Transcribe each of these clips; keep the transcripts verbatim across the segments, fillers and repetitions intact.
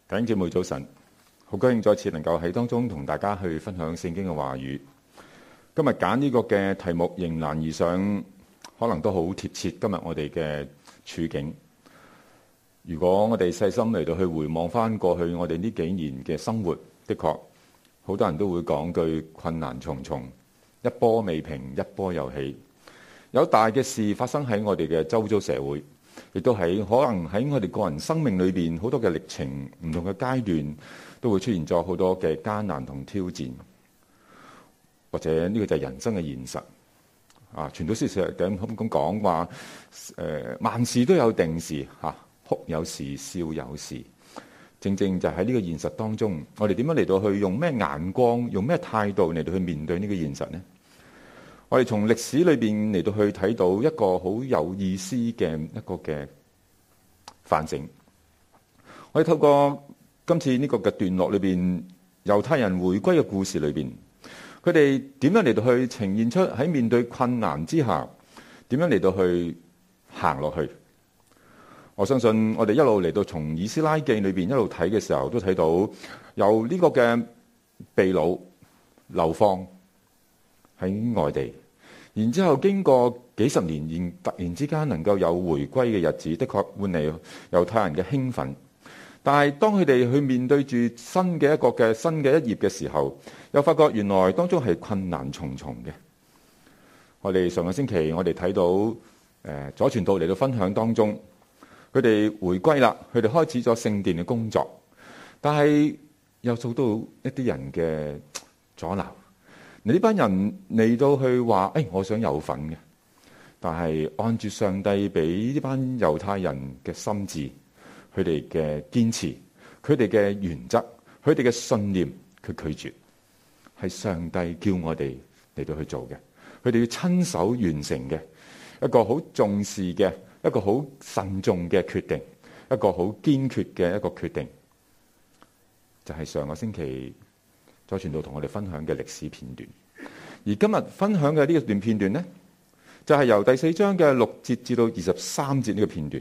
弟兄姊妹早晨，好高興再次能夠喺當中同大家去分享聖經嘅話語。今日揀呢個嘅題目迎難而上，可能都好貼切今日我哋嘅處境。如果我哋細心嚟到去回望翻過去我哋呢幾年嘅生活，的確好多人都會講句困難重重，一波未平一波又起。有大嘅事發生喺我哋嘅周遭社會，亦都喺可能喺我哋個人生命裏邊好多嘅歷程，唔同嘅階段都會出現咗好多嘅艱難同挑戰，或者呢個就係人生嘅現實。啊，傳道書成日咁咁講話，誒萬事都有定時，嚇、啊、哭有時笑有時。正正就喺呢個現實當中，我哋點樣嚟到去用咩眼光，用咩態度嚟到去面對呢個現實呢？我哋從歷史裏邊嚟到去睇到一個好有意思嘅一個嘅反省。我哋透過今次呢個嘅段落裏邊，猶太人回歸嘅故事裏邊，佢哋點樣嚟到去呈現出喺面對困難之下，點樣嚟到去行落去？我相信我哋一路嚟到從以斯拉記裏邊一路睇嘅時候，都睇到由呢個嘅被擄流放喺外地，然之後經過幾十年，然突然之間能夠有回歸嘅日子，的確換嚟猶太人嘅興奮。但係當佢哋去面對住新嘅一個嘅新嘅一頁嘅時候，又發覺原來當中係困難重重嘅。我哋上個星期我哋睇到誒左傳道嚟到分享當中，佢哋回歸啦，佢哋開始咗聖殿嘅工作，但係又受到一啲人嘅阻撓。呢班人嚟到去話，誒、哎，我想有份嘅，但係按住上帝俾呢班猶太人嘅心志，佢哋嘅堅持，佢哋嘅原則，佢哋嘅信念，佢拒絕，係上帝叫我哋嚟到去做嘅，佢哋要親手完成嘅一個好重視嘅一個好慎重嘅決定，一個好堅決嘅一個決定，就係、是、上個星期再傳道同我哋分享嘅歷史片段。而今日分享嘅呢一段片段呢，就係、是、由第四章嘅六節至到二十三節呢個片段。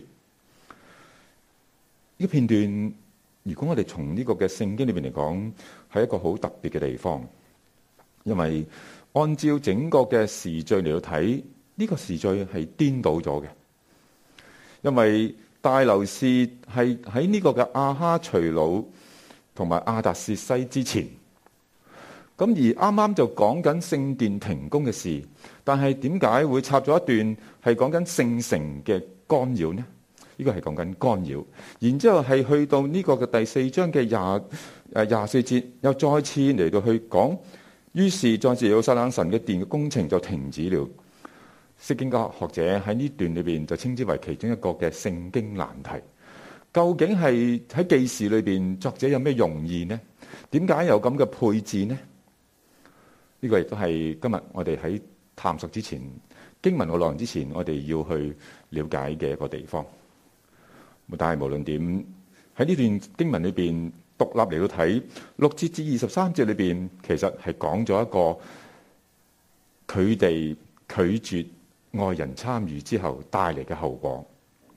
呢、這個片段，如果我哋從呢個嘅聖經裏邊嚟講，係一個好特別嘅地方，因為按照整個嘅時序嚟到睇，呢、這個時序係顛倒咗嘅。因為大流士係喺呢個嘅亞哈隨魯同埋亞達薛西之前。咁而啱啱就講緊聖殿停工嘅事，但係點解會插咗一段係講緊聖城嘅干擾呢？呢個係講緊干擾，然之後係去到呢個嘅第四章嘅廿誒廿四節，又再次嚟到去講，於是在耶路撒冷神嘅殿嘅工程就停止了。釋經家學者喺呢段裏邊就稱之為其中一個嘅聖經難題。究竟係喺記事裏邊作者有咩用意呢？點解有咁嘅配置呢？呢個亦都係今日我哋喺探索之前，經文嘅內容之前，我哋要去了解嘅一個地方。但係無論點，喺呢段經文裏邊獨立嚟到睇六節至二十三節裏邊，其實係講咗一個佢哋拒絕外人參與之後帶嚟嘅後果。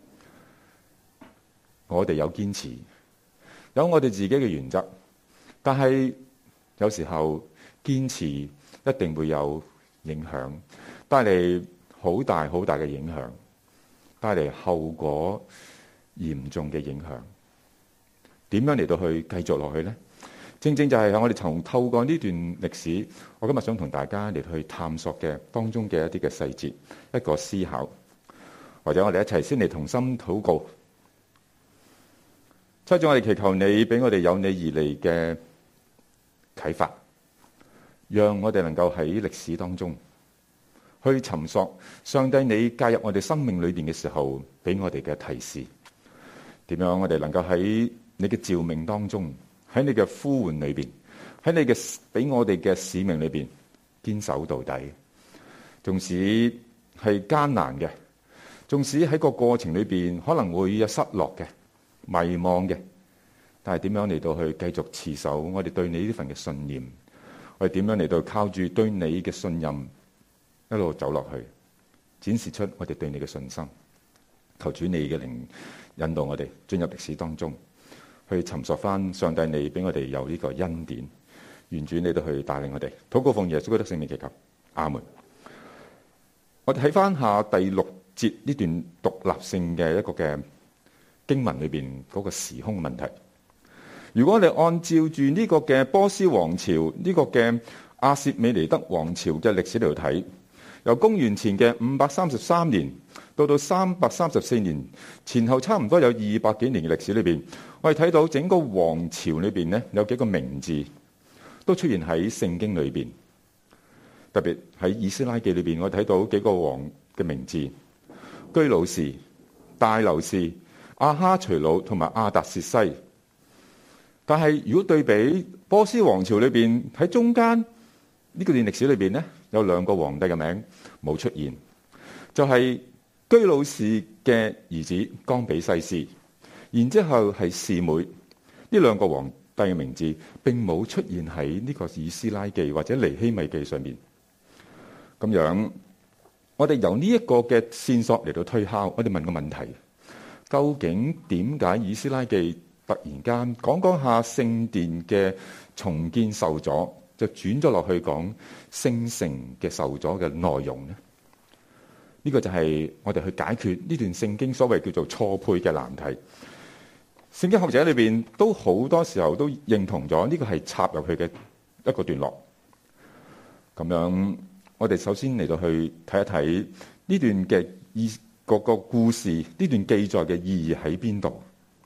我哋有堅持，有我哋自己嘅原則，但係有時候堅持一定會有影響，帶嚟好大好大嘅影響，帶嚟後果嚴重嘅影響。點樣嚟到去繼續落去呢？正正就係我哋從透過呢段歷史，我今日想同大家嚟去探索嘅當中嘅一啲嘅細節，一個思考，或者我哋一齊先嚟同心禱告。七主，我哋祈求你俾我哋有你而嚟嘅啟發，讓我哋能夠喺歷史當中去尋索上帝你介入我哋生命裏邊嘅時候俾我哋嘅提示。點樣我哋能夠喺你嘅召命當中，喺你嘅呼喚裏邊，喺你嘅俾我哋嘅使命裏邊堅守到底。縱使係艱難嘅，縱使喺個過程裏邊可能會有失落嘅、迷惘嘅，但係點樣嚟到去繼續持守我哋對你呢份嘅信念？我哋點樣嚟到靠住對你嘅信任一路走落去，展示出我哋對你嘅信心？求主你嘅靈引導我哋進入歷史當中， 去尋索翻上帝你俾我哋有呢個恩典，願主你都去帶領我哋。禱告奉耶穌基督聖名祈求，阿門。我哋睇翻下第六節呢段獨立性嘅一個嘅經文裏邊嗰個時空問題。如果我哋按照住呢個嘅波斯王朝呢、這個嘅亞薛美尼德王朝嘅歷史嚟到睇，由公元前嘅五百三十三年到到三百三十四年，前後差唔多有二百幾年嘅歷史裏邊，我哋睇到整個王朝裏邊呢，有幾個名字都出現喺聖經裏邊。特別喺以斯拉記裏邊，我睇到幾個王嘅名字：居魯士、大流士、亞哈隨魯同埋亞達薛西。但係如果對比波斯王朝裏邊，喺中間呢個段歷史裏邊呢，有兩個皇帝嘅名冇出現，就係、是、居魯士嘅兒子岡比西斯，然之後係示每。呢兩個皇帝嘅名字並冇出現喺呢個以斯拉記或者尼希米記上面。咁樣，我哋由呢一個嘅線索嚟到推敲，我哋問個問題：究竟點解以斯拉記突然間講講下聖殿嘅重建受阻，就轉咗落去講聖城嘅受阻嘅內容呢？呢、這個就係我哋去解決呢段聖經所謂叫做錯配嘅難題。聖經學者裏邊都好多時候都認同咗呢個係插入去嘅一個段落。咁樣。我哋首先嚟到去睇一睇呢段嘅意個個故事，呢段記載嘅意義喺邊度？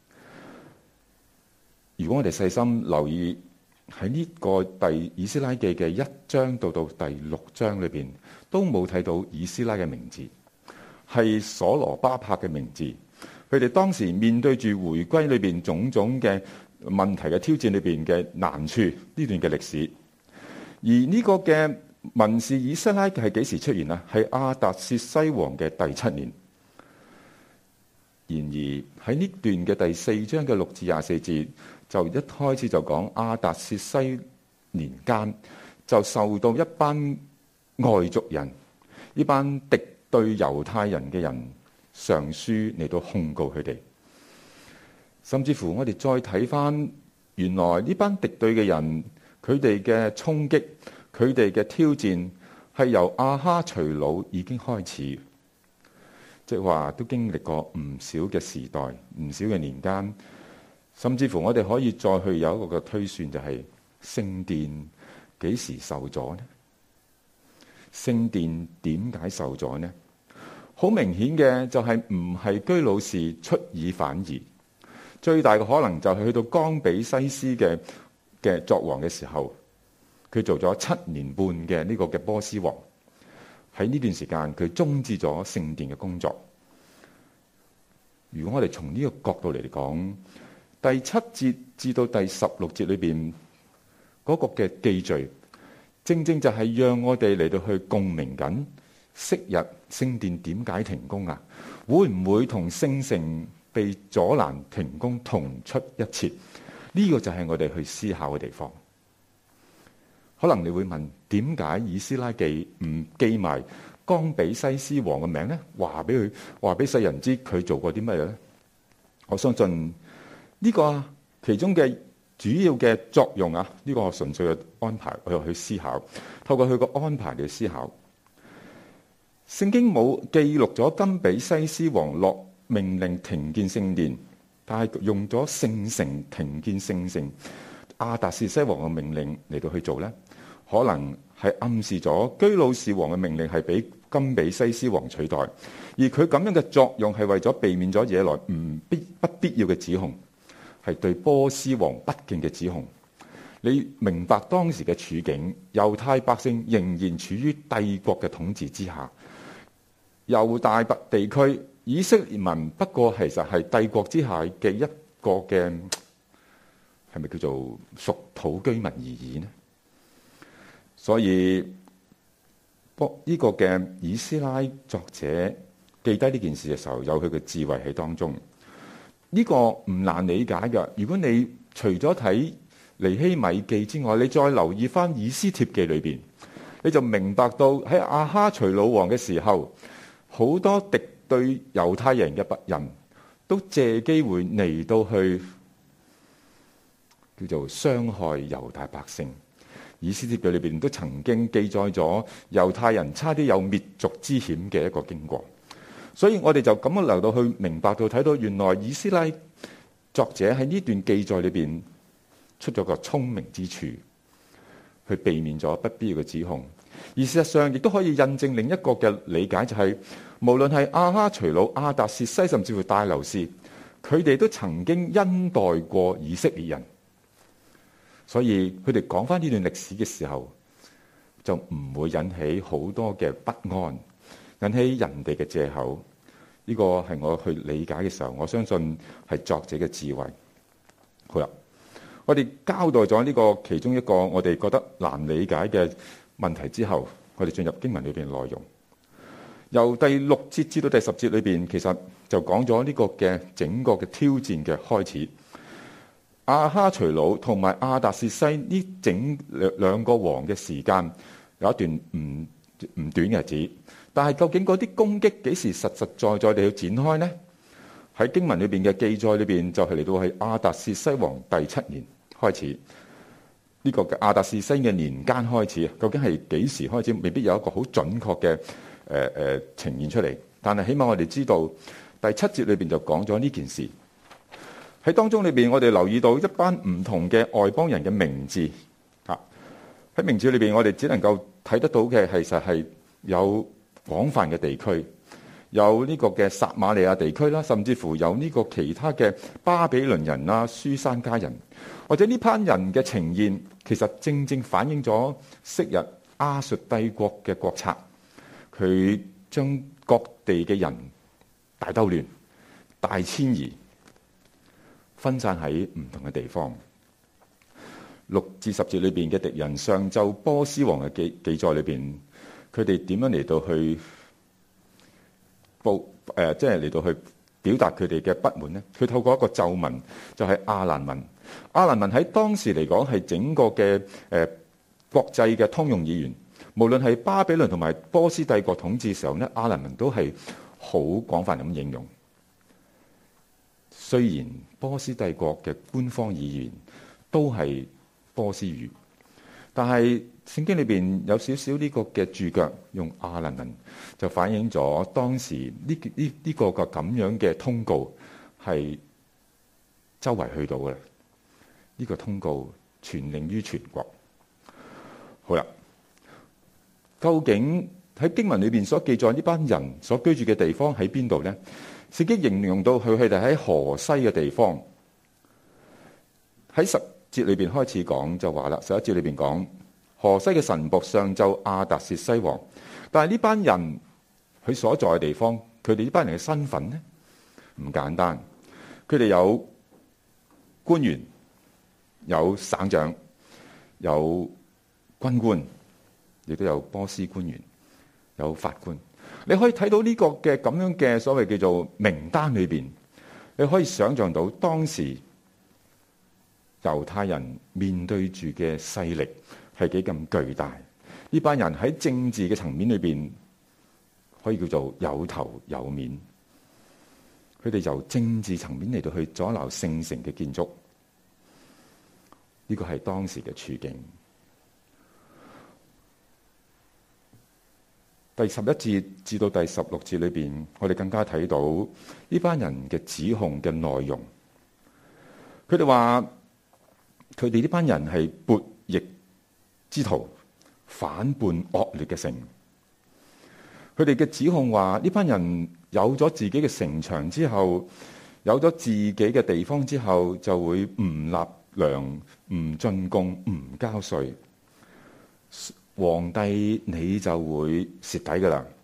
如果我哋細心留意喺呢個第以斯拉記嘅一章到到第六章裏邊，都冇睇到以斯拉嘅名字，係所羅巴伯嘅名字。佢哋當時面對住回歸裏邊種種嘅問題嘅挑戰裏邊嘅難處，呢段嘅歷史。而呢個嘅文士以斯拉係幾時出現啊？係亞達薛西王嘅第七年。然而喺呢段嘅第四章嘅六至廿四節，就一開始就講亞達薛西年間就受到一班外族人，呢班敵對猶太人嘅人上書嚟到控告佢哋。甚至乎我哋再睇翻，原來呢班敵對嘅人佢哋嘅衝擊，佢哋嘅挑戰係由亞哈隨魯已經開始，即係話都經歷過唔少嘅時代，唔少嘅年間，甚至乎我哋可以再去有一個嘅推算，就係聖殿幾時受阻呢？聖殿點解受阻呢？好明顯嘅就係唔係居魯士出爾反爾，最大嘅可能就係去到岡比西斯嘅嘅作王嘅時候。佢做咗七年半嘅呢個嘅波斯王，喺呢段時間佢終止咗聖殿嘅工作。如果我哋從呢個角度嚟講，第七節至到第十六節裏邊嗰個嘅記敘，正正就係讓我哋嚟到去共鳴緊昔日聖殿點解停工啊？會唔會同聖城被阻攔停工同出一轍？呢個就係我哋去思考嘅地方。可能你會問，點解以斯拉記唔記埋岡比西斯王嘅名呢？話俾佢，話俾世人知佢做過啲乜嘢呢？我相信呢個其中嘅主要嘅作用啊，呢個純粹嘅安排，我又去思考，透過佢個安排嚟思考。聖經冇記錄咗岡比西斯王落命令停建聖殿，但係用咗聖城停建聖城。亞達薛西王嘅命令嚟到去做呢，可能係暗示咗居魯士王嘅命令係俾岡比西斯王取代，而佢咁樣嘅作用係為咗避免咗惹來唔必不必要嘅指控，係對波斯王不敬嘅指控。你明白當時嘅處境，猶太百姓仍然處於帝國嘅統治之下，猶大地區以色列民不過其實係帝國之下嘅一個嘅。係咪叫做屬土居民而已呢？所以，呢個嘅以斯拉作者記低呢件事嘅時候，有佢嘅智慧喺當中。呢個唔難理解㗎。如果你除咗睇尼希米記之外，你再留意翻以斯帖記裏邊，你就明白到喺亞哈隨魯王嘅時候，好多敵對猶太人嘅不仁都借機會嚟到去叫做傷害猶大百姓。以斯帖記裏邊都曾經記載咗猶太人差啲有滅族之險嘅一個經過。所以我哋就咁樣留到去明白到睇到，原來以斯拉作者喺呢段記載裏邊出咗個聰明之處，去避免咗不必要嘅指控。而事實上亦都可以印證另一個嘅理解，就係、是、無論係亞哈隨魯、亞達薛西，甚至乎大流士，佢哋都曾經恩待過以色列人。所以佢哋講翻呢段歷史嘅時候，就唔會引起好多嘅不安，引起人哋嘅借口。呢、這個係我去理解嘅時候，我相信係作者嘅智慧。好啦，我哋交代咗呢個其中一個我哋覺得難理解嘅問題之後，我哋進入經文裏邊內容。由第六節至到第十節裏邊，其實就講咗呢個嘅整個嘅挑戰嘅開始。亞哈隨魯同埋亞達薛西呢整兩兩個王嘅時間有一段唔唔短嘅日子，但係究竟嗰啲攻擊幾時實實在在地去展開呢？喺經文裏邊嘅記載裏邊就係嚟到係亞達薛西王第七年開始，呢、這個嘅亞達薛西嘅年間開始，究竟係幾時開始？未必有一個好準確嘅誒誒呈現出嚟，但係起碼我哋知道第七節裏邊就講咗呢件事。喺當中裏邊，我哋留意到一班唔同嘅外邦人嘅名字啊。喺名字裏邊，我哋只能夠睇得到嘅，其實係有廣泛嘅地區，有呢個嘅撒瑪利亞地區啦，甚至乎有呢個其他嘅巴比倫人啦、書珊家人，或者呢班人嘅呈現，其實正正反映咗昔日亞述帝國嘅國策，佢將各地嘅人大兜亂、大遷移，分散喺唔同嘅地方。六至十節裏邊嘅敵人上奏波斯王嘅記記載裏邊，佢哋點樣嚟到去報誒，即係嚟到去表達佢哋嘅不滿呢？佢透過一個咒文，就係亞蘭文。亞蘭文喺當時嚟講係整個嘅誒、呃、國際嘅通用語言，無論係巴比倫同埋波斯帝國統治嘅時候呢，亞蘭文都係好廣泛咁應用。雖然波斯帝國嘅官方語言都係波斯語，但係聖經裏邊有少少呢個嘅注腳用亞蘭文，就反映咗當時呢呢呢個個咁樣嘅通告係周圍去到嘅。呢個通告傳令於全國。好啦，究竟喺經文裏邊所記載呢班人所居住嘅地方喺邊度呢？聖經形容到佢佢哋喺河西嘅地方。喺十節裏邊開始講就話啦，十一節裏邊講河西嘅臣僕上奏亞達薛西王，但係呢班人佢所在嘅地方，佢哋呢班人嘅身份呢唔簡單，佢哋有官員、有省長、有軍官，亦都有波斯官員、有法官。你可以睇到呢個嘅咁樣嘅所謂叫做名單裏邊，你可以想象到當時猶太人面對住嘅勢力係幾咁巨大。呢班人喺政治嘅層面裏邊可以叫做有頭有面，佢哋由政治層面嚟到去阻撓聖城嘅建築，呢個係當時嘅處境。第十一節至到第十六節裏邊，我哋更加睇到呢班人嘅指控嘅內容。佢哋話佢哋呢班人係悖逆之徒，反叛惡劣嘅城。佢哋嘅指控話呢班人有咗自己嘅城牆之後，有咗自己嘅地方之後，就會唔納糧、唔進貢、唔交稅。皇帝你就會蝕底噶啦！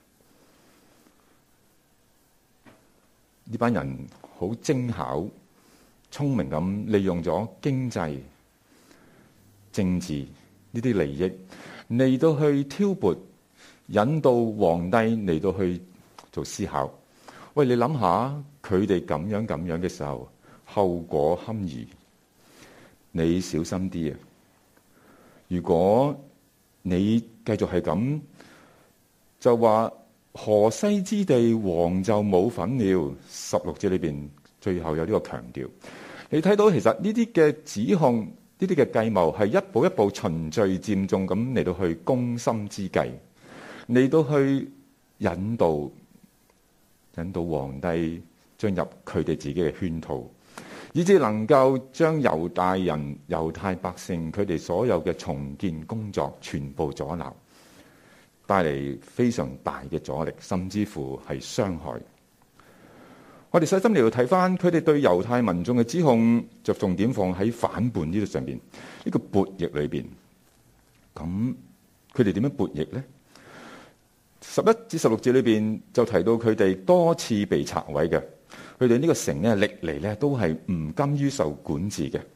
呢班人好精巧、聰明咁利用咗經濟、政治呢啲利益嚟到去挑撥、引導皇帝嚟到去做思考。喂，你諗下佢哋咁樣咁樣嘅時候，後果堪虞。你小心啲啊！如果你繼續係咁，就話河西之地王就冇份了。十六節裏邊最後有呢個強調， 你睇到其實呢啲嘅指控，呢啲嘅計謀係一步一步循序漸進咁嚟到去攻心之計，嚟到去引導引導皇帝進入佢哋自己嘅圈套，以致能夠將猶大人、猶太百姓佢哋所有嘅重建工作全部阻撓，帶嚟非常大嘅阻力，甚至乎係傷害。我哋細心嚟到睇翻佢哋對猶太民眾嘅指控，就重點放喺反叛呢度上邊，呢個悖逆裏邊。咁佢哋點樣悖逆呢？十一至十六節裏邊就提到佢哋多次被拆毀嘅，佢哋呢個城咧歷嚟咧都係唔甘於受管治嘅。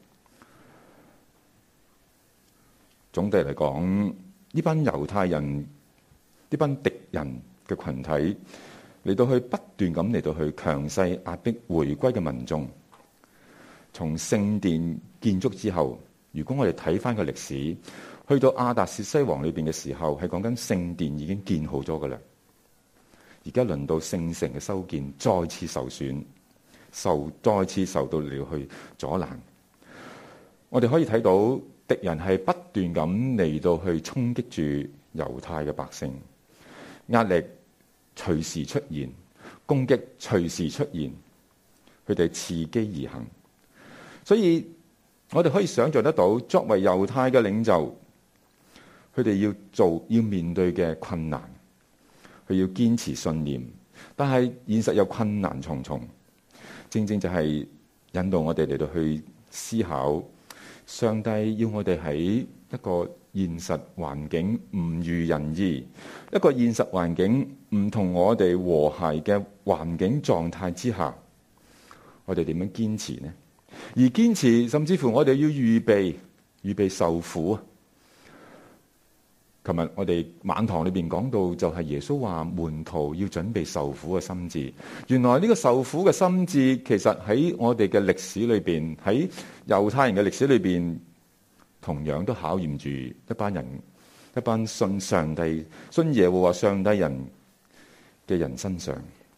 總的嚟講，呢班猶太人，呢班敵人嘅群體嚟到去不斷咁嚟到去強勢壓迫回歸嘅民眾。從聖殿建築之後，如果我哋睇翻個歷史，去到亞達薛西王裏邊嘅時候，係講緊聖殿已經建好咗噶啦。而家輪到聖城嘅修建再次受損，受再次受到嚟去阻攔。我哋可以睇到敵人係不斷咁嚟到去衝擊住猶太嘅百姓，壓力隨時出現，攻擊隨時出現，佢哋伺機而行。所以我哋可以想象得到，作為猶太嘅領袖，佢哋要做要面對嘅困難，佢要堅持信念，但係現實有困難重重，正正就係引導我哋嚟到去思考，上帝要我哋喺一個現實環境唔如人意，一個現實環境唔同我哋和諧嘅環境狀態之下，我哋點樣堅持呢？而堅持，甚至乎我哋要預備預備受苦啊！琴日我哋晚堂裏邊講到，就係耶穌話門徒要準備受苦嘅心志。原來呢個受苦嘅心志，其實喺我哋嘅歷史裏邊，喺猶太人嘅歷史裏邊，同樣都考驗住一班人，一班信上帝、信耶和華上帝人嘅人身上。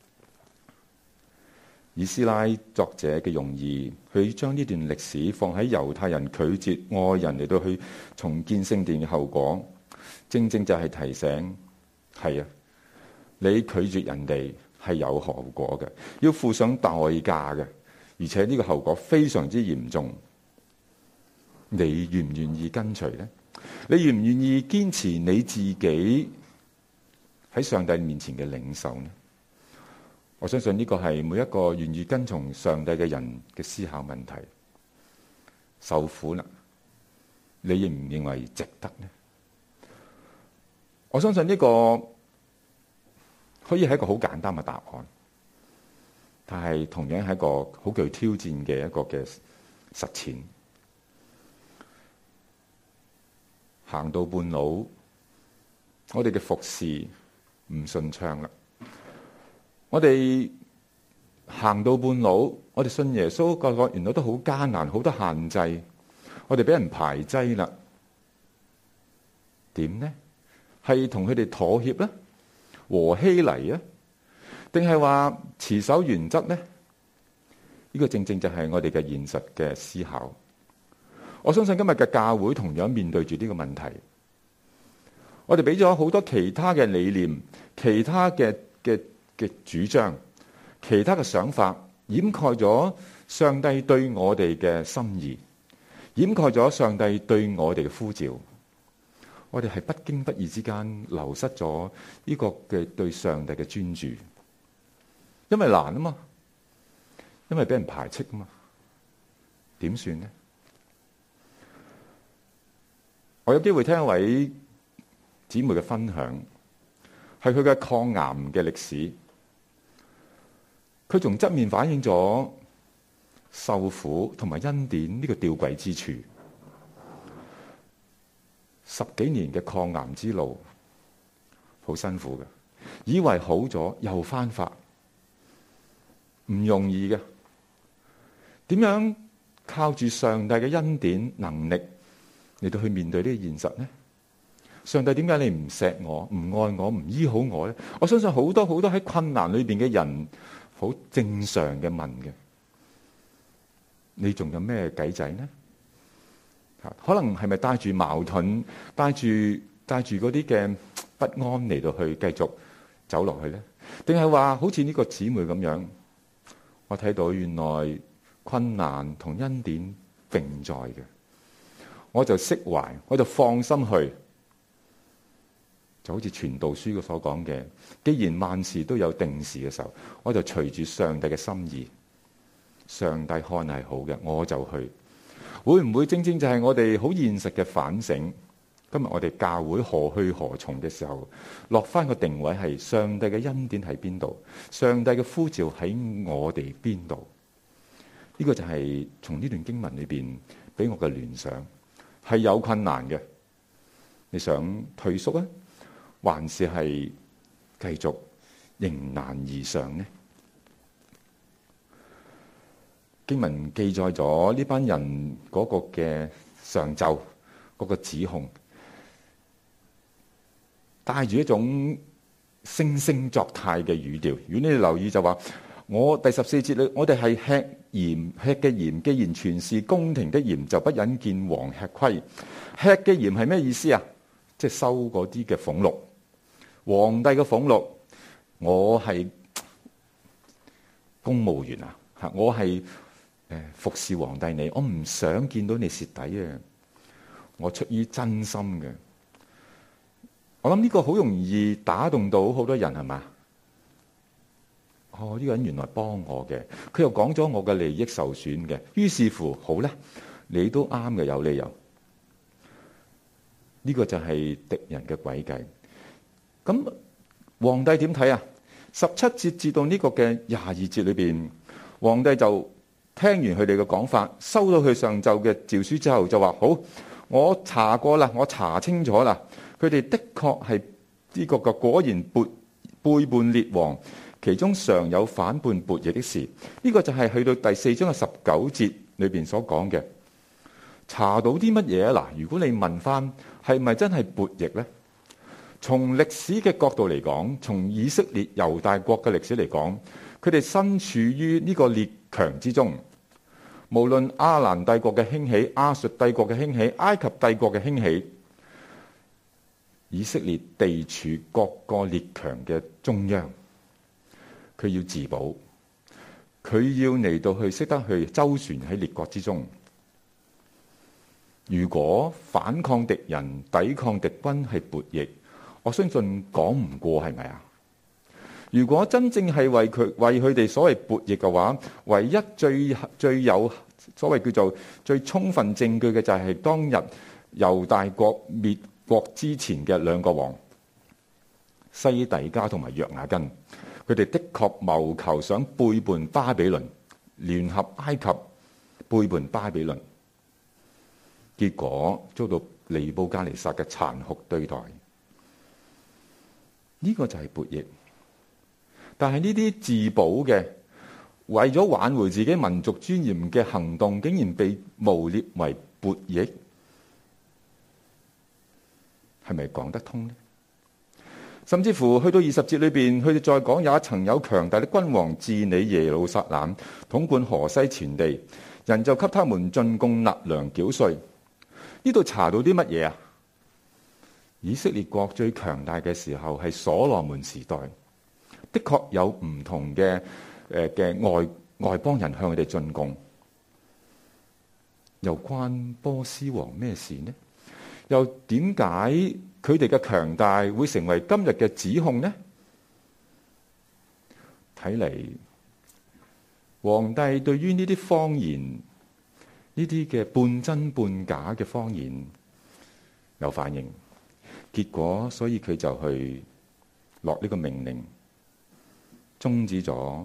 以斯拉作者嘅用意，去將呢段歷史放喺猶太人拒絕愛人嚟到去重建聖殿嘅後果，正正就係提醒，係啊，你拒絕人哋係有後果嘅，要付上代價嘅，而且呢個後果非常之嚴重。你願唔願意跟隨呢？你願唔願意堅持你自己喺上帝面前嘅領受呢？我相信呢個係每一個願意跟從上帝嘅人嘅思考問題。受苦啦，你認唔認為值得呢？我相信呢個可以係一個好簡單嘅答案，但係同樣係一個好具挑戰嘅一個嘅實踐。行到半路，我哋嘅服侍唔順暢啦。我哋行到半路，我哋信耶穌，個個原來都好艱難，好多限制，我哋俾人排擠啦。點呢？係同佢哋妥協咧，和稀泥啊，定係話持守原則呢？呢個正正就係我哋嘅現實嘅思考。我相信今日嘅教會同樣面對住呢個問題。我哋俾咗好多其他嘅理念、其他嘅嘅嘅主張、其他嘅想法，掩蓋咗上帝對我哋嘅心意，掩蓋咗上帝對我哋嘅呼召。我哋係不經不意之間流失咗呢個嘅對上帝嘅專注，因為難啊嘛，因為俾人排斥啊嘛，點算呢？我有機會聽一位姊妹嘅分享，係佢嘅抗癌嘅歷史。佢從側面反映咗受苦同埋恩典呢個吊詭之處。十幾年嘅抗癌之路，好辛苦嘅，以為好咗又翻發，唔容易嘅。點樣靠住上帝嘅恩典能力嚟到去面對呢個現實呢？上帝點解你唔錫我、唔愛我、唔醫好我呢？我相信好多好多喺困難裏邊嘅人，好正常嘅問嘅。 你仲有咩計仔呢？可能係咪帶住矛盾，帶住帶住嗰啲嘅不安嚟到去繼續走落去呢？定係話好似呢個姊妹咁樣，我睇到原來困難同恩典並在嘅，我就釋懷，我就放心去，就好似傳道書所講嘅，既然萬事都有定時嘅時候，我就隨住上帝嘅心意，上帝看係好嘅，我就去。會唔會正正就係我哋好現實嘅反省？今日我哋教會何去何從嘅時候，落翻個定位係上帝嘅恩典喺邊度？上帝嘅呼召喺我哋邊度？呢、這個就係從呢段經文裏邊俾我嘅聯想，係有困難嘅。你想退縮啊，還是係繼續迎難而上呢？經文記載咗呢班人嗰個嘅上奏，嗰、嗰個指控，帶住一種惺惺作態嘅語調。如果你留意就話，我第十四節裏，我哋係吃鹽，吃嘅鹽既然全是宮廷的鹽，就不忍見王吃虧。吃嘅鹽係咩意思啊？即係收嗰啲嘅俸祿，皇帝嘅俸祿。我係公務員啊，吓我係。服侍皇帝你，我唔想見到你蝕底啊！我出於真心嘅，我諗呢個好容易打動到好多人，係嘛？哦，呢個人原來幫我嘅，佢又講咗我嘅利益受損嘅，於是乎好咧，你都啱嘅，有理由。呢個就係敵人嘅詭計。咁皇帝點睇啊？十七節至到呢個嘅廿二節裏邊，皇帝就聽完佢哋嘅講法，收到佢上奏嘅詔書之後，就話好，我查過啦，我查清楚啦，佢哋的確係呢個嘅果然背背叛列王，其中常有反叛悖逆的事。呢、這個就係去到第四章嘅十九節裏邊所講嘅，查到啲乜嘢啊？嗱，如果你問翻係咪真係悖逆呢？從歷史嘅角度嚟講，從以色列猶大國嘅歷史嚟講，佢哋身處於呢個列強之中，無論亞蘭帝國嘅興起、亞述帝國嘅興起、埃及帝國嘅興起，以色列地處各個列強嘅中央，佢要自保，佢要嚟到去識得去周旋喺列國之中。如果反抗敵人、抵抗敵軍係悖逆，我相信講唔過，係咪啊？如果真正係為佢為佢哋所謂悖逆嘅話，唯一最最有所謂叫做最充分證據嘅就係當日猶大國滅國之前嘅兩個王西底家同埋約雅斤，佢哋的確謀求想背叛巴比倫，聯合埃及背叛巴比倫，結果遭到尼布加尼撒嘅殘酷對待。呢、這個就係悖逆。但係呢啲自保嘅，為咗挽回自己民族尊嚴嘅行動，竟然被誣衊為悖逆，係咪講得通呢？甚至乎去到二十節裏邊，佢哋再講有一層有強大的君王治理耶路撒冷，統管河西全地，人就給他們進貢納糧繳稅。呢度查到啲乜嘢啊？以色列國最強大嘅時候係所羅門時代。的確有唔同嘅誒嘅外外邦人向佢哋進貢，又關波斯王咩事呢？又點解佢哋嘅強大會成為今日嘅指控呢？睇嚟皇帝對於呢啲謊言，呢啲嘅半真半假嘅謊言有反應，結果所以佢就去落呢個命令。終止咗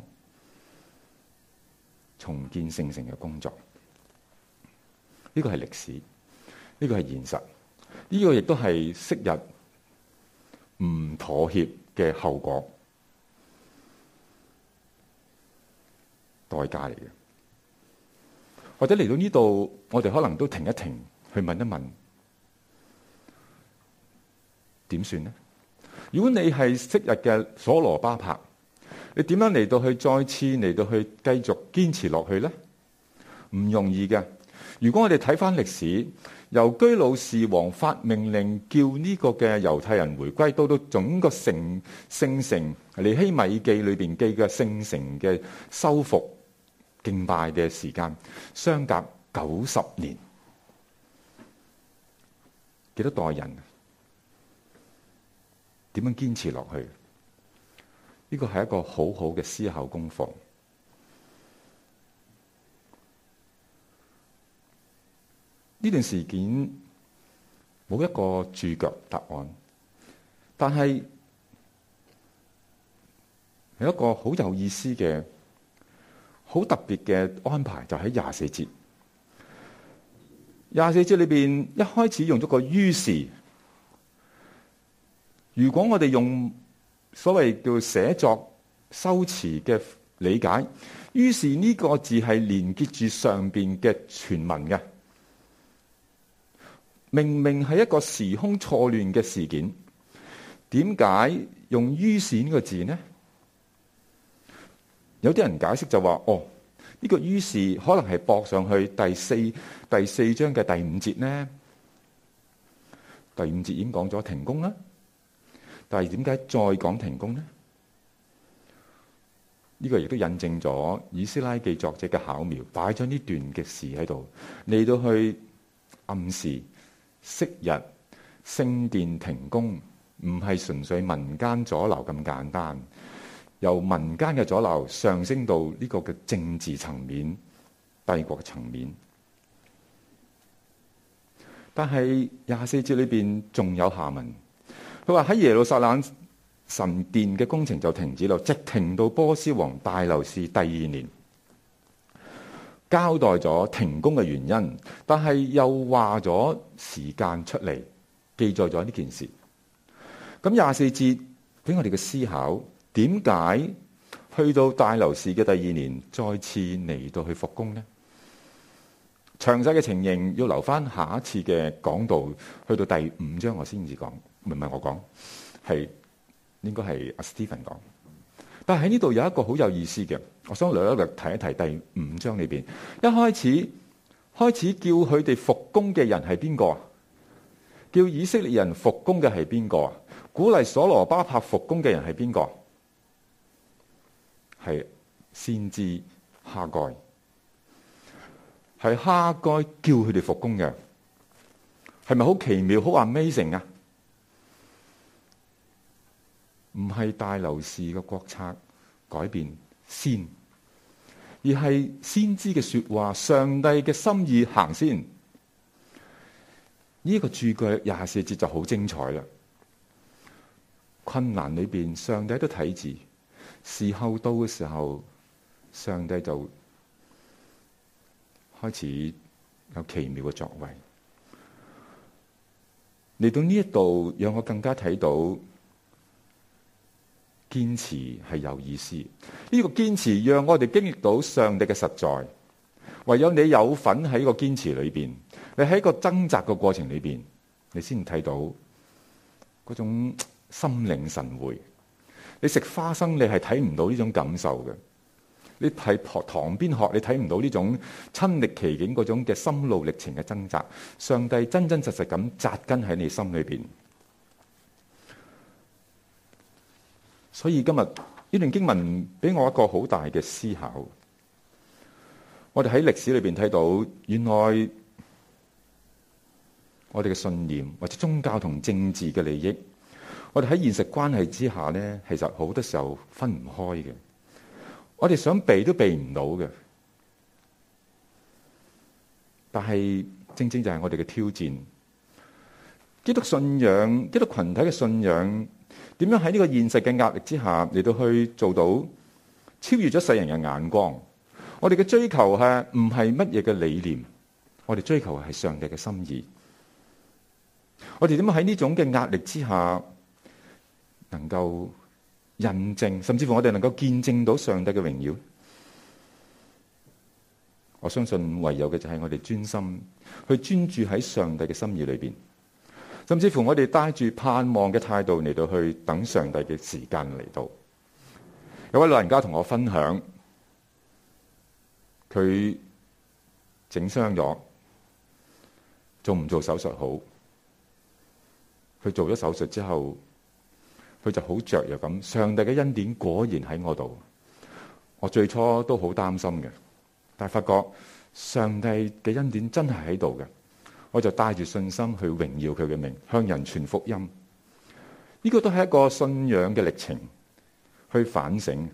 重建聖城嘅工作，呢個係歷史，呢個係現實，呢個亦都係昔日唔妥協嘅後果，代價嚟嘅。或者嚟到呢度，我哋可能都停一停，去問一問，點算呢？如果你係昔日嘅所羅巴伯，你點樣嚟到去再次嚟到去繼續堅持落去呢？ 唔容易嘅。如果我哋睇翻歷史，由居魯士王發命令叫呢個嘅猶太人回歸，到到整個城聖城尼希米記裏邊記嘅聖城嘅修復敬拜嘅時間，相隔九十年，幾多代人？點樣堅持落去？呢個係一個好好嘅思考功課。呢段事件冇一個注腳答案，但係有一個好有意思嘅、好特別嘅安排，就喺廿四節。廿四節裏邊一開始用咗個於是。如果我哋用所謂叫寫作修辭嘅理解，於是呢個字係連結住上邊嘅全文嘅。明明係一個時空錯亂嘅事件，點解用於是呢個字呢？有啲人解釋就話：哦，呢個於是可能係駁上去第四第四章嘅第五節呢。第五節已經講咗停工啦，但係點解再講停工呢？呢個亦都印證咗以斯拉記作者嘅巧妙，擺咗呢段嘅事喺度，嚟到去暗示昔日聖殿停工唔係純粹民間阻撓咁簡單，由民間嘅阻撓上升到呢個嘅政治層面、帝國層面。但係廿四節裏邊仲有下文，佢話喺耶路撒冷神殿嘅工程就停止啦，直停到波斯王大流士第二年。交代咗停工嘅原因，但係又話咗時間出嚟，記載咗呢件事。咁廿四節俾我哋嘅思考，點解去到大流士嘅第二年，再次嚟到去復工呢？詳細嘅情形要留翻下一次嘅講道，去到第五章我先至講，唔係我講，係應該係阿 Stephen 講。但係喺呢度有一個好有意思嘅，我想略一略提一提第五章裏邊，一開始開始叫佢哋復工嘅人係邊個啊？叫以色列人復工嘅係邊個啊？鼓勵所羅巴伯復工嘅人係邊個？係先知哈該，係哈該叫佢哋復工嘅，係咪好奇妙、好 amazing 啊？唔係大流士嘅國策改變先，而係先知嘅說話，上帝嘅心意行先。呢、這個注句廿四節就好精彩啦。困難裏邊，上帝都睇住，時候到嘅時候，上帝就開始有奇妙嘅作為。嚟到呢一度，讓我更加睇到。堅持係有意思，呢個堅持讓我哋經歷到上帝嘅實在。唯有你有份喺個堅持裏邊，你喺個掙扎嘅過程裏邊，你先睇到嗰種心領神會。你食花生，你係睇唔到呢種感受嘅。你喺旁邊學，你睇唔到呢種親歷其境嗰種嘅心路歷程嘅掙扎。上帝真真實實咁扎根喺你心裏邊。所以今日呢段經文俾我一個好大嘅思考。我哋喺歷史裏邊睇到，原來我哋嘅信念或者宗教同政治嘅利益，我哋喺現實關係之下呢，其實好多時候分唔開嘅。我哋想避都避唔到嘅。但係正正就係我哋嘅挑戰。基督信仰、基督群體嘅信仰。點樣喺呢個現實嘅壓力之下嚟到去做到超越咗世人嘅眼光？我哋嘅追求係唔係乜嘢嘅理念？我哋追求係上帝嘅心意。我哋點樣喺呢種嘅壓力之下，能夠印證，甚至乎我哋能夠見證到上帝嘅榮耀？我相信唯有嘅就係我哋專心去專注喺上帝嘅心意裏邊。甚至乎我哋帶住盼望嘅態度嚟到去等上帝嘅時間嚟到。有位老人家同我分享，佢整傷咗，做唔做手術好？佢做咗手術之後，佢就好雀躍咁。上帝嘅恩典果然喺我度。我最初都好擔心嘅，但係發覺上帝嘅恩典真係喺度嘅，我就帶住信心去榮耀佢嘅名，向人傳福音。呢個都係一個信仰嘅歷程，去反省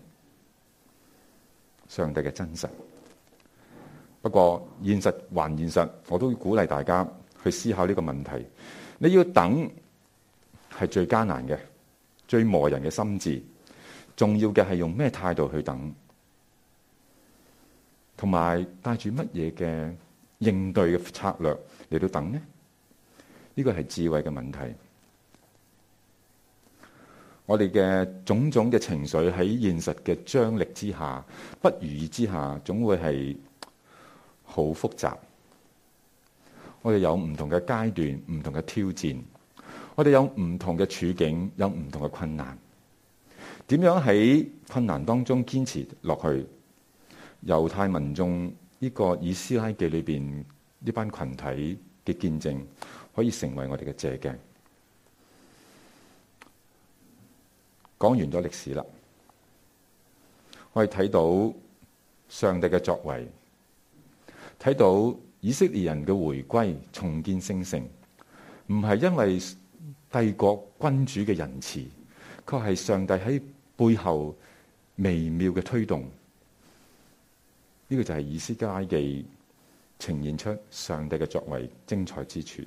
上帝嘅真實。不過現實還現實，我都鼓勵大家去思考呢個問題。你要等係最艱難嘅，最磨人嘅心智。重要嘅係用咩態度去等，同埋帶住乜嘢嘅應對嘅策略嚟到等呢？呢個係智慧嘅問題。我哋嘅種種嘅情緒喺現實嘅張力之下、不如意之下，總會係好複雜。我哋有唔同嘅階段、唔同嘅挑戰，我哋有唔同嘅處境，有唔同嘅困難。點樣喺困難當中堅持落去？猶太民眾呢個以斯拉記裏邊呢班群體嘅見證，可以成為我哋嘅借鏡。講完咗歷史啦，我哋睇到上帝嘅作為，睇到以色列人嘅回歸、重建聖城，唔係因為帝國君主嘅仁慈，卻係上帝喺背後微妙嘅推動。呢個就係以斯拉記呈現出上帝嘅作為精彩之處。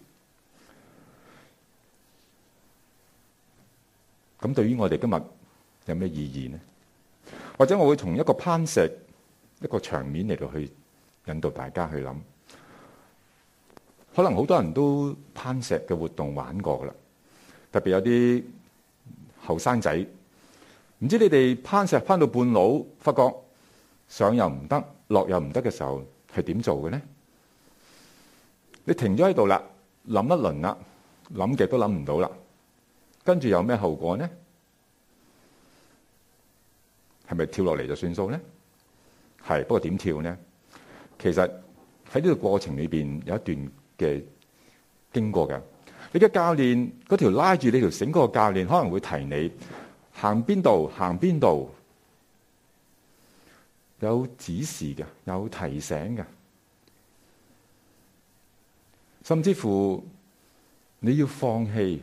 咁對於我哋今日有咩意義呢？或者我會從一個攀石一個場面嚟到去引導大家去諗。可能好多人都攀石嘅活動玩過噶啦，特別有啲後生仔，唔知你哋攀石攀到半路，發覺上又唔得，落又唔得嘅時候，係點做嘅呢？你停咗喺度啦，諗一輪啦，諗極都諗唔到啦，跟住有咩後果呢？係咪跳落嚟就算數呢？係，不過點跳呢？其實喺呢個過程裏邊有一段嘅經過嘅。你嘅教練嗰條拉住你條繩嗰個教練可能會提你行邊度行邊度，有指示嘅，有提醒嘅，甚至乎你要放棄，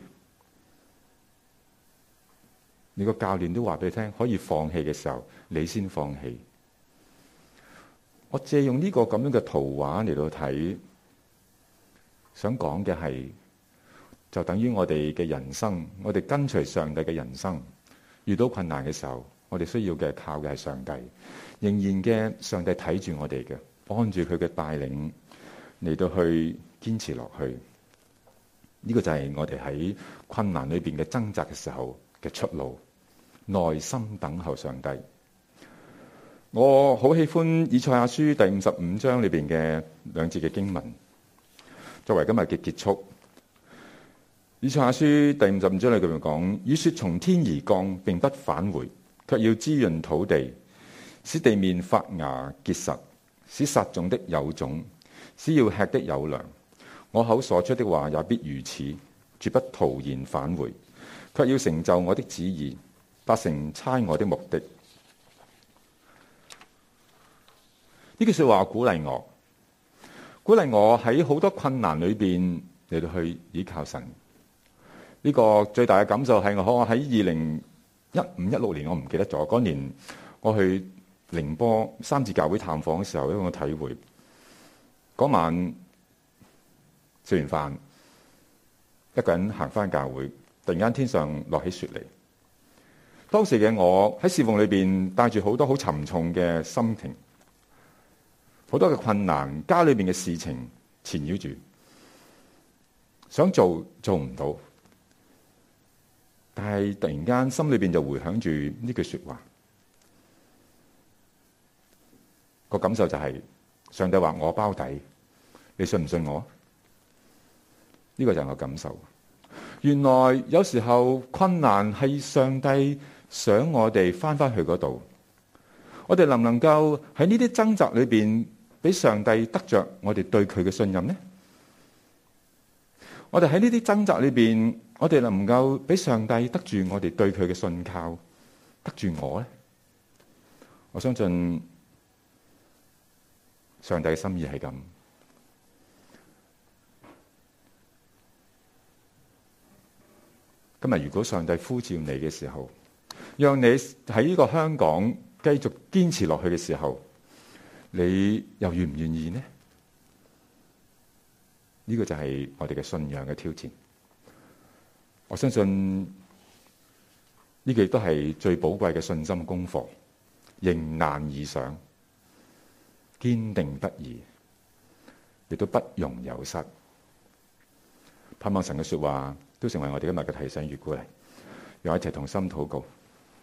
你個教練都話俾你聽可以放棄嘅時候，你先放棄。我借用呢個咁樣嘅圖畫嚟到睇，想講嘅係就等於我哋嘅人生，我哋跟隨上帝嘅人生，遇到困難嘅時候，我哋需要嘅靠嘅係上帝，仍然嘅上帝睇住我哋嘅，按住佢嘅帶領嚟到去堅持落去。呢個就係我哋喺困難裏邊嘅掙扎嘅時候嘅出路，耐心等候上帝。我好喜歡以賽亞書第五十五章裏邊嘅兩節嘅經文，作為今日嘅結束。以賽亞書第五十五章裏邊講：雨雪從天而降，並不返回，卻要滋潤土地，使地面發芽結實，使撒種的有種，使要吃的有糧。我口所出的話也必如此，絕不徒然返回，卻要成就我的旨意，達成差我的目的。呢句說話鼓勵我，鼓勵我喺好多困難裏邊嚟到去依靠神。呢個最大嘅感受係我喺二零一五一六年，我唔記得咗嗰年，我去寧波三自教會探訪嘅時候，一個體會。嗰晚食完飯，一個人行翻教會，突然間天上落起雪嚟。當時嘅我喺侍奉裏邊帶住好多好沉重嘅心情，好多嘅困難，家裏邊嘅事情纏繞住，想做做唔到，但係突然間心裏邊就回響住呢句說話，個感受就係、是、上帝話我包底，你信唔信我？呢、這個就係我感受。原來有時候困難係上帝想我哋翻返去嗰度，我哋能唔能夠喺呢啲掙扎裏邊俾上帝得着我哋對佢嘅信任呢？我哋喺呢啲掙扎裏邊，我哋能唔能夠俾上帝得住我哋對佢嘅信靠，得住我呢？我相信上帝嘅心意係咁。今日如果上帝呼召你嘅時候，讓你喺呢個香港繼續堅持落去嘅時候，你又願唔願意呢？呢個就係我哋嘅信仰嘅挑戰。我相信呢個亦都係最寶貴嘅信心功課，迎難而上，堅定不移，亦都不容有失。盼望神嘅說話都成為我哋今日嘅提醒與鼓勵，讓我一齊同心禱告。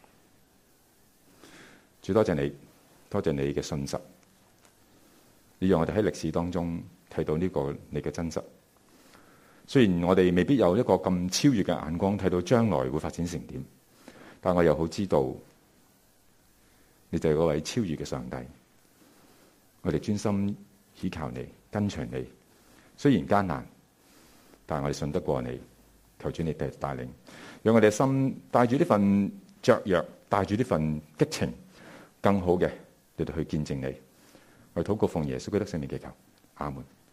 主，多謝你，多謝你嘅信實，你讓我哋喺歷史當中睇到呢個你嘅真實。雖然我哋未必有一個咁超越嘅眼光睇到將來會發展成點，但我又好知道你就係嗰位超越嘅上帝。我哋專心倚靠你，跟隨你，雖然艱難，但係我哋信得過你。求主你帶領，讓我哋嘅心帶住呢份雀躍，帶住呢份激情，更好嘅嚟到去見證你。我禱告奉耶穌基督聖名祈求，阿門。